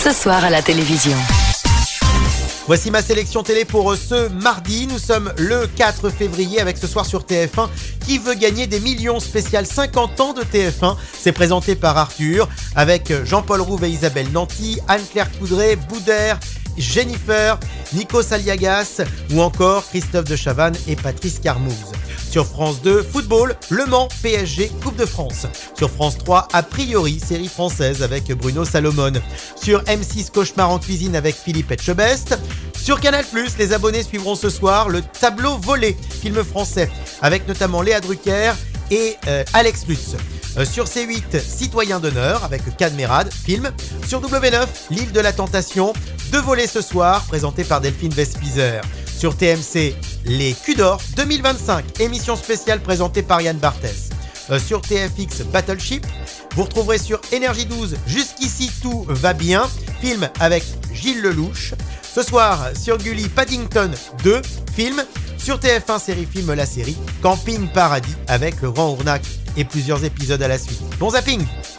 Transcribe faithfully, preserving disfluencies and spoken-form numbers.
ce soir à la télévision. Voici ma sélection télé pour ce mardi. Nous sommes le quatre février avec ce soir sur T F un Qui veut gagner des millions spécial cinquante ans de T F un. C'est présenté par Arthur avec Jean-Paul Rouve et Isabelle Nanty, Anne-Claire Coudray, Boudère, Jennifer, Nikos Aliagas ou encore Christophe de Chavannes et Patrice Carmouze. Sur France deux, football, Le Mans, P S G, Coupe de France. Sur France trois, A priori, série française avec Bruno Salomon. Sur M six, Cauchemar en cuisine avec Philippe Etchebest. Sur Canal plus, les abonnés suivront ce soir le Tableau volé, film français, avec notamment Léa Drucker et euh, Alex Lutz. Euh, sur C huit, Citoyen d'honneur avec Cadmerade, film. Sur W neuf, L'île de la tentation, deux volets ce soir, présentés par Delphine Vespizer. Sur T M C, Les Culs d'or deux mille vingt-cinq, émission spéciale présentée par Yann Barthès. Euh, sur T F X, Battleship. Vous retrouverez sur Énergie douze, Jusqu'ici tout va bien, film avec Gilles Lelouch. Ce soir, sur Gulli, Paddington deux, film. Sur T F un, série film La Série, Camping Paradis avec Laurent Ournac et plusieurs épisodes à la suite. Bon zapping!